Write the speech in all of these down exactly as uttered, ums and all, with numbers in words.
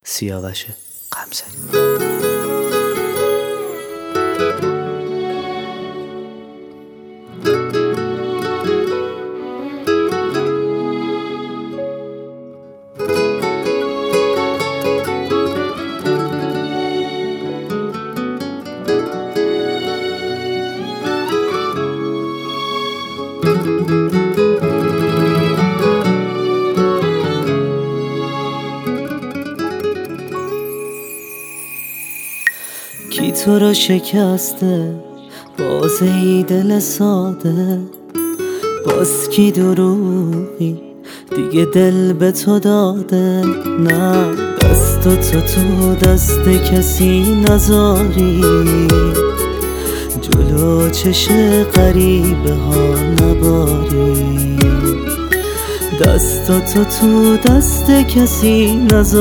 سیاوش غمزدی. کی تو رو شکسته باز ای دل ساده، باز کی دروغی دیگه دل به تو داده. نه دست تو تو دست کسی نذاری، جلو چش غریبه ها نباری. دست تو تو دست کسی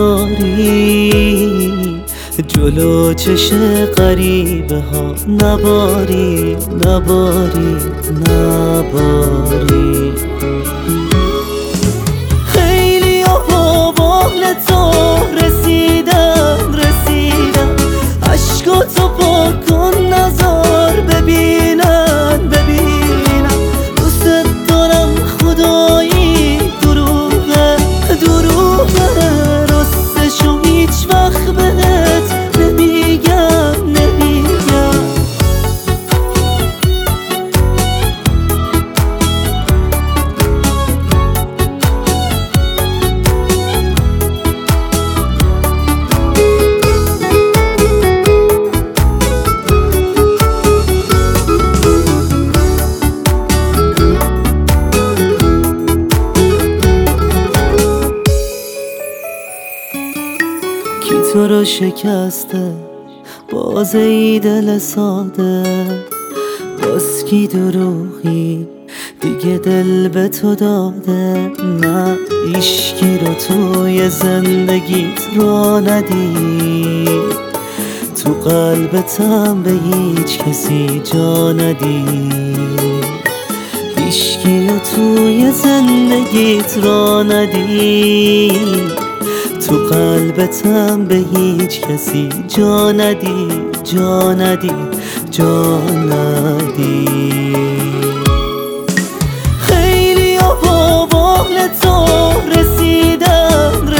نذاری، جلو چش غریبه ها نباری نباری نباری. خیلی ها با بال تو رسیدن رسیدن، عشقاتو پاک کن نزار ببینن ببینن. دوست دارم خدایی دروغه دروغه، راستشو هیچ وقت بهت نمیگم نمیگم. کی تو رو شکسته باز ای دل ساده، باز کی دروغی دیگه دل به تو داده. نه هیچکی رو توی زندگیت را ندی، تو قلبتم به هیچ کسی جا ندی. هیچکی رو توی زندگیت را ندی، تو قلبتم به هیچ کسی جا ندی جا ندی جا ندی. خیلی ها با بال تو رسیدن